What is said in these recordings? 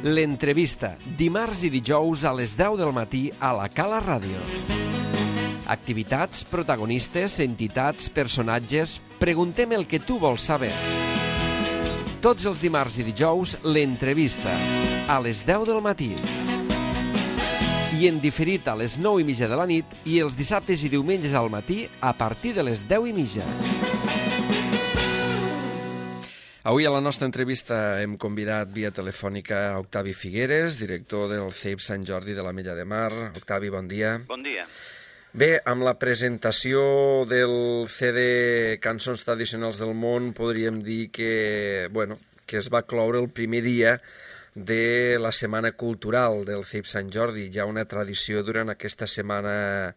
L'entrevista, dimarts i dijous a les 10 del matí a la Cala Ràdio. Activitats, protagonistes, entitats, personatges... Preguntem el que tu vols saber. Tots els dimarts i dijous, l'entrevista, a les 10 del matí. I en diferit a les 9:30 de la nit i els dissabtes i diumenges al matí a partir de les 10:30. Avui a la nostra entrevista hem convidat via telefònica a Octavi Figueres, director del CEIP Sant Jordi de l'Ametlla de Mar. Octavi, bon dia. Bon dia. Bé, amb la presentació del CD Cançons Tradicionals del Món podríem dir que es va cloure el primer dia de la Setmana Cultural del CEIP Sant Jordi, ja una tradició durant aquesta setmana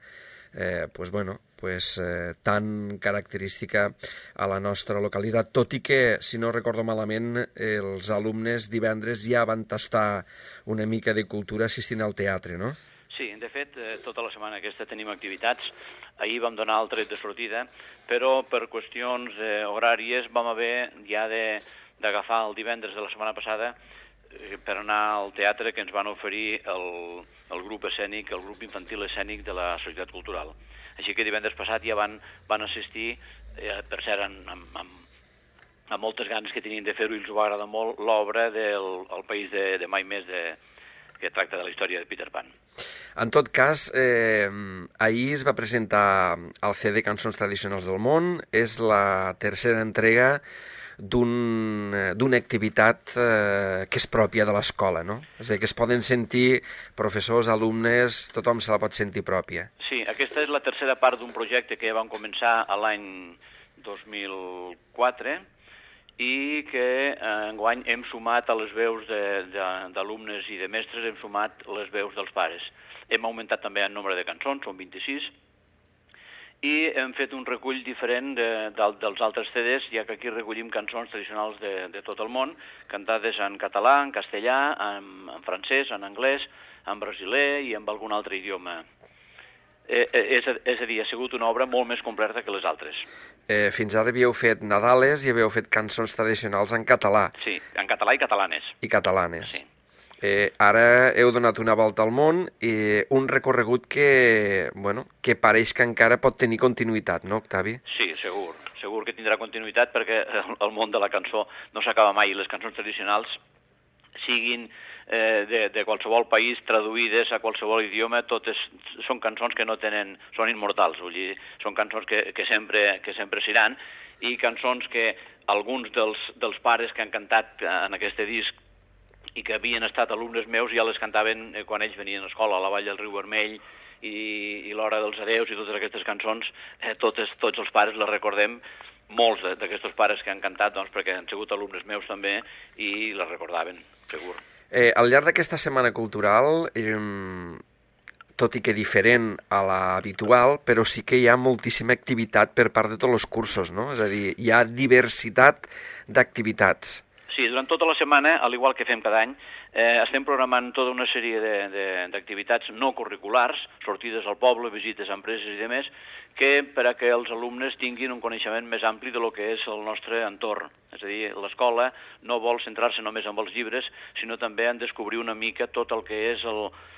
tan característica a la nostra localitat, tot i que, si no recordo malament, els alumnes divendres ja van tastar una mica de cultura assistint al teatre, no? Sí, de fet, tota la setmana aquesta tenim activitats. Ahir vam donar el tret de sortida, però per qüestions horàries vam haver ja d'agafar el divendres de la setmana passada per anar al teatre que ens van oferir el grup escènic, el grup infantil escènic de la Societat Cultural. Així que divendres passat ja van assistir, per cert, amb moltes ganes que tenien de fer-ho i els va agradar molt, l'obra del País de Mai Més, que tracta de la història de Peter Pan. En tot cas, ahir es va presentar el CD Cançons Tradicionals del Món. És la tercera entrega d'una activitat que és pròpia de l'escola, no? És a dir, que es poden sentir professors, alumnes, tothom se la pot sentir pròpia. Sí, aquesta és la tercera part d'un projecte que vam començar l'any 2004 i que enguany hem sumat a les veus d'alumnes i de mestres, hem sumat les veus dels pares. Hem augmentat també el nombre de cançons, són 26, i hem fet un recull diferent dels altres CDs, ja que aquí recollim cançons tradicionals de tot el món, cantades en català, en castellà, en francès, en anglès, en brasiler i en algun altre idioma. És a dir, ha sigut una obra molt més completa que les altres. Fins ara havíeu fet Nadales i havíeu fet cançons tradicionals en català. Sí, en català i catalanes. I catalanes. Sí. Ara heu donat una volta al món i un recorregut que pareix que encara pot tenir continuïtat, no, Octavi? Sí, segur que tindrà continuïtat perquè el món de la cançó no s'acaba mai. Les cançons tradicionals, siguin de qualsevol país, traduïdes a qualsevol idioma, totes són cançons que no tenen, són immortals, vull dir, són cançons que sempre seran, i cançons que alguns dels pares que han cantat en aquest disc i que havien estat alumnes meus ja les cantaven quan ells venien a escola, a la Vall del Riu Vermell i l'Hora dels Adeus i totes aquestes cançons, tots els pares les recordem, molts d'aquests pares que han cantat, doncs, perquè han sigut alumnes meus també i les recordaven, segur. Al llarg d'aquesta setmana cultural, tot i que diferent a l'habitual, però sí que hi ha moltíssima activitat per part de tots els cursos, no? És a dir, hi ha diversitat d'activitats. Sí, durant tota la setmana, al igual que fem cada any, estem programant tota una sèrie d'activitats no curriculars, sortides al poble, visites a empreses i demés, que per a que els alumnes tinguin un coneixement més ampli de lo que és el nostre entorn. És a dir, l'escola no vol centrar-se només en els llibres, sinó també en descobrir una mica tot el que és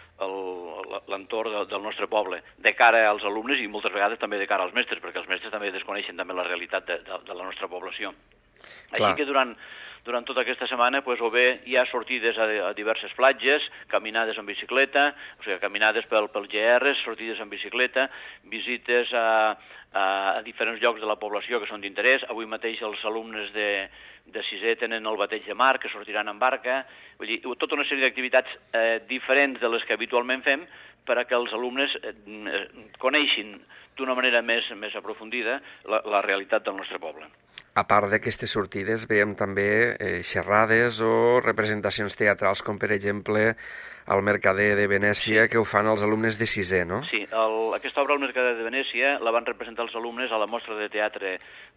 l'entorn del nostre poble, de cara als alumnes i moltes vegades també de cara als mestres, perquè els mestres també desconeixen també la realitat de la nostra població. Així que durant tota aquesta setmana o bé hi ha sortides a diverses platges, caminades en bicicleta, o sigui, caminades pel GR, sortides en bicicleta, visites a diferents llocs de la població que són d'interès. Avui mateix els alumnes de sisè tenen el bateig de mar, que sortiran en barca. Vull dir, tota una sèrie d'activitats diferents de les que habitualment fem per a que els alumnes coneixin d'una manera més aprofundida la realitat del nostre poble. A part d'aquestes sortides, veiem també xerrades o representacions teatrals, com per exemple el Mercader de Venècia, que ho fan els alumnes de sisè, no? Sí, aquesta obra, el Mercader de Venècia, la van representar els alumnes a la mostra de teatre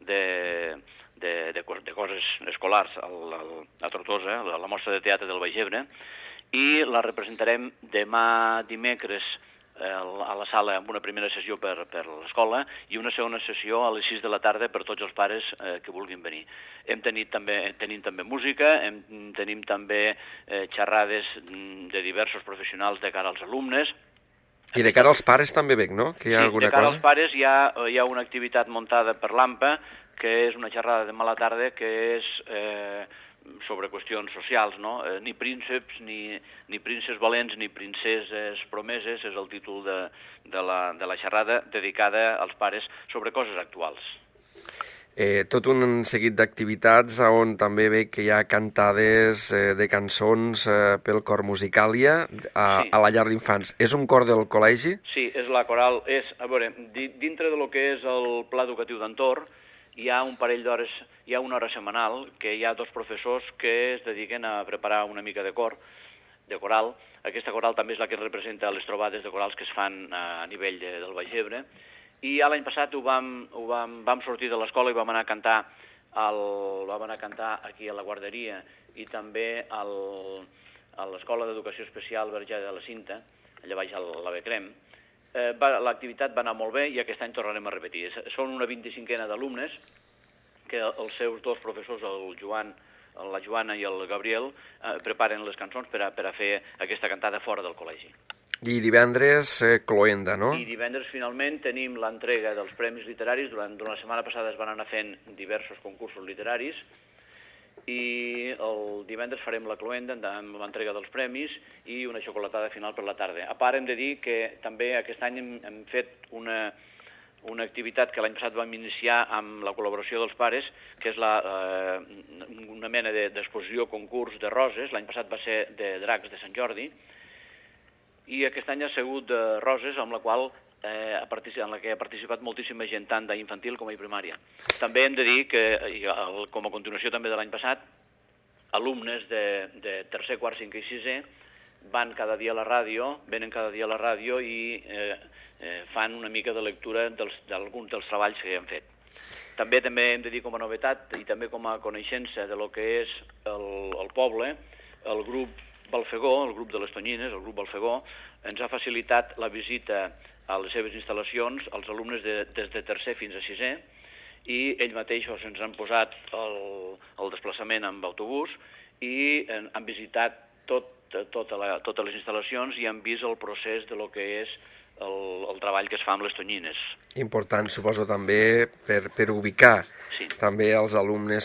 de coses escolars a Tortosa, a la mostra de teatre del Baix Ebre, i la representarem demà dimecres a la sala amb una primera sessió per l'escola i una segona sessió a les 6 de la tarda per tots els pares que vulguin venir. Tenim també música, tenim també xerrades de diversos professionals de cara als alumnes. I de cara als pares també veig, no? Que hi ha alguna de cara cosa? als pares hi ha una activitat muntada per l'AMPA, que és una xerrada de mala tarda, que és sobre qüestions socials, no? Ni prínceps, ni prínceps valents, ni princeses promeses, és el títol de la xerrada dedicada als pares sobre coses actuals. Tot un seguit d'activitats on també veig que hi ha cantades de cançons pel cor Musicàlia a la llar d'infants. És un cor del col·legi? Sí, és la coral. A veure, dintre de lo que és el pla educatiu d'entorn, hi ha un parell d'hores, hi ha una hora setmanal, que hi ha 2 professors que es dediquen a preparar una mica de coral. Aquesta coral també és la que representa les trobades de corals que es fan a nivell del Baix Ebre. I ja l'any passat vam sortir de l'escola i vam anar a cantar aquí a la guarderia i també a l'Escola d'Educació Especial Verge de la Cinta, allà baix a la Becrem. L'activitat va anar molt bé i aquest any tornarem a repetir. Són una 25ena d'alumnes que els seus 2 professors, la Joana i el Gabriel, preparen les cançons per a fer aquesta cantada fora del col·legi. I divendres, cloenda, no? I divendres, finalment, tenim l'entrega dels premis literaris. Durant la setmana passada es van anar fent diversos concursos literaris i el divendres farem la cloenda amb l'entrega dels premis i una xocolatada final per la tarda. A part, hem de dir que també aquest any hem fet una activitat que l'any passat vam iniciar amb la col·laboració dels pares, que és una mena d'exposició concurs de roses. L'any passat va ser de dracs de Sant Jordi, i aquest any ha sigut de roses, en la que ha participat moltíssima gent, tant d'infantil com a primària. També hem de dir que, com a continuació també de l'any passat, alumnes de tercer, quart, cinquè i sisè venen cada dia a la ràdio i fan una mica de lectura d'alguns dels treballs que han fet. També hem de dir com a novetat i també com a coneixença de lo que és el poble, el grup Balfegó, el grup de les Tonyines, el grup Balfegó, ens ha facilitat la visita a les seves instal·lacions als alumnes des de tercer fins a sisè i ells mateixos ens han posat el desplaçament amb autobús i han visitat totes les instal·lacions i han vist el procés de lo que és el treball que es fa amb les Tonyines. Important, suposo, també per ubicar també els alumnes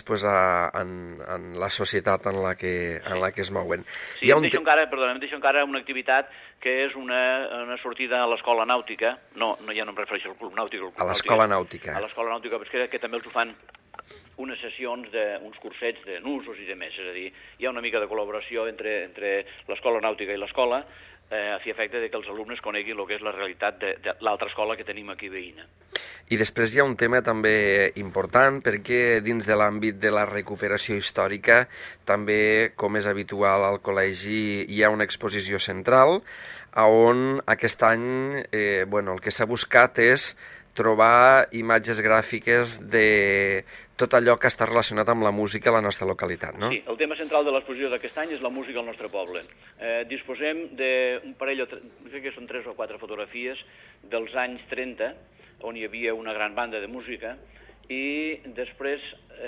en la societat en la que es mouen. Sí, em deixo encara una activitat que és una sortida a l'escola nàutica, ja no em refereixo al club nàutic, a l'escola nàutica. A l'escola nàutica, perquè que també els ho fan unes sessions d'uns cursets de nusos i de més, és a dir, hi ha una mica de col·laboració entre l'escola nàutica i l'escola, a fi efecte que els alumnes coneguin el que és la realitat de l'altra escola que tenim aquí veïna. I després hi ha un tema també important, perquè dins de l'àmbit de la recuperació històrica, també, com és habitual al col·legi, hi ha una exposició central, on aquest any el que s'ha buscat és trobar imatges gràfiques de tot allò que està relacionat amb la música a la nostra localitat, no? Sí, el tema central de l'exposició d'aquest any és la música al nostre poble. Disposem d'un parell, crec que són 3 o 4 fotografies dels anys 30, on hi havia una gran banda de música, i després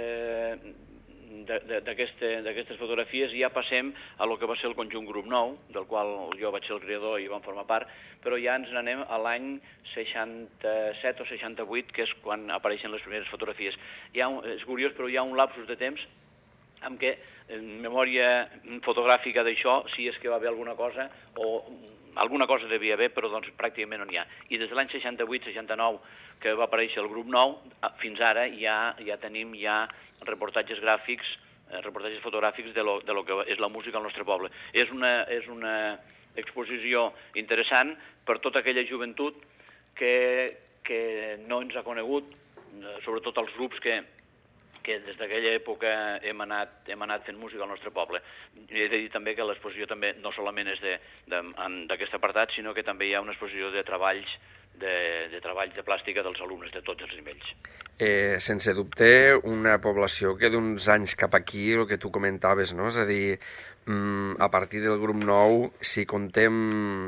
d'aquestes fotografies ja passem a lo que va ser el conjunt Grup Nou, del qual jo vaig ser el creador i vam formar part, però ja ens n'anem a l'any 67 o 68, que és quan apareixen les primeres fotografies. És curiós, però hi ha un lapsus de temps en què, en memòria fotogràfica d'això, si és que va haver alguna cosa, o alguna cosa devia haver, però doncs pràcticament no n'hi ha. I des de l'any 68-69, que va aparèixer el Grup Nou, fins ara ja tenim reportatges gràfics, reportatges fotogràfics de lo que és la música al nostre poble. És una exposició interessant per tota aquella joventut que no ens ha conegut, sobretot els grups que des d'aquella època hem anat fent música al nostre poble. He de dir també que l'exposició també no solament és d'aquest apartat, sinó que també hi ha una exposició de treballs de plàstica dels alumnes de tots els nivells. Sense dubte, una població que d'uns anys cap aquí, el que tu comentaves, no? És a dir, a partir del Grup Nou, si contem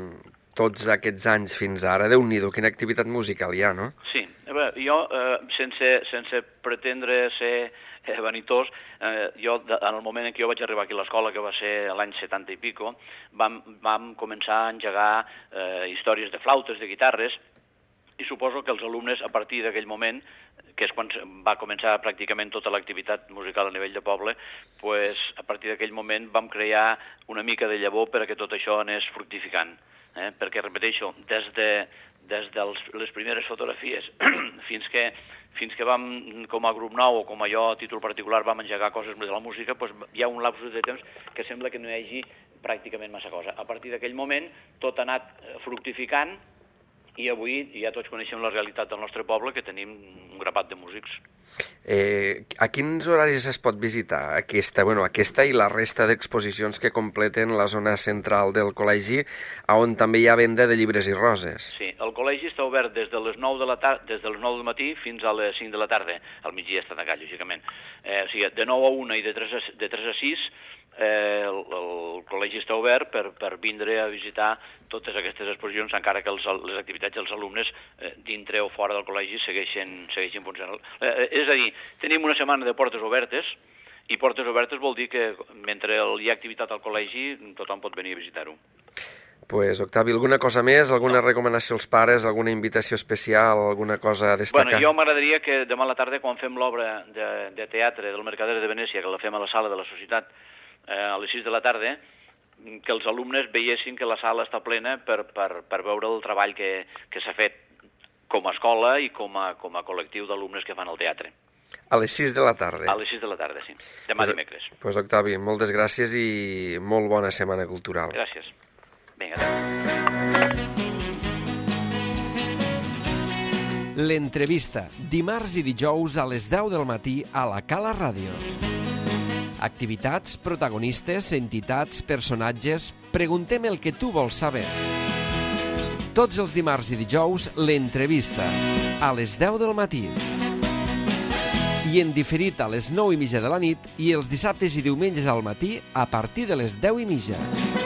tots aquests anys fins ara, Déu-n'hi-do, quina activitat musical hi ha, no? Sí, jo, sense pretendre ser vanitós, jo, en el moment en què jo vaig arribar aquí a l'escola, que va ser l'any 70 i pico, vam començar a engegar històries de flautes, de guitarres, i suposo que els alumnes, a partir d'aquell moment, que és quan va començar pràcticament tota l'activitat musical a nivell de poble, pues, a partir d'aquell moment vam crear una mica de llavor perquè tot això anés fructificant. Perquè, repeteixo, des de les primeres fotografies fins que vam, com a grup nou o com a jo a títol particular, vam engegar coses de la música, pues, hi ha un lapsus de temps que sembla que no hi hagi pràcticament massa cosa. A partir d'aquell moment tot ha anat fructificant i avui ja tots coneixem la realitat del nostre poble, que tenim un grapat de músics. A quins horaris es pot visitar aquesta i la resta d'exposicions que completen la zona central del col·legi, on també hi ha venda de llibres i roses? Sí, el col·legi està obert des de les 9 del matí fins a les 5 de la tarda. Al migdia està tancat, lògicament. O sigui, de 9 a 1 i de 3 a 6 el col·legi està obert per vindre a visitar totes aquestes exposicions, encara que les activitats dels alumnes dintre o fora del col·legi segueixen funcionant. És a dir, tenim una setmana de portes obertes, i portes obertes vol dir que mentre hi ha activitat al col·legi tothom pot venir a visitar-ho. Pues, Octavi, alguna cosa més? Alguna recomanació als pares? Alguna invitació especial? Alguna cosa a destacar? Bueno, jo m'agradaria que demà a la tarda, quan fem l'obra de teatre del Mercader de Venècia, que la fem a la sala de la Societat a les 6 de la tarda, que els alumnes veiessin que la sala està plena per veure el treball que s'ha fet com a escola i com a col·lectiu d'alumnes que fan el teatre. A les 6 de la tarda? A les 6 de la tarda, sí. Demà dimecres. Pues, Octavi, moltes gràcies i molt bona setmana cultural. Gràcies. Vinga, adéu. L'entrevista, dimarts i dijous a les 10 del matí a la Cala Ràdio. Activitats, protagonistes, entitats, personatges... Preguntem el que tu vols saber. Tots els dimarts i dijous, l'entrevista, a les 10 del matí. I en diferit a les 9:30 de la nit i els dissabtes i diumenges al matí a partir de les 10:30.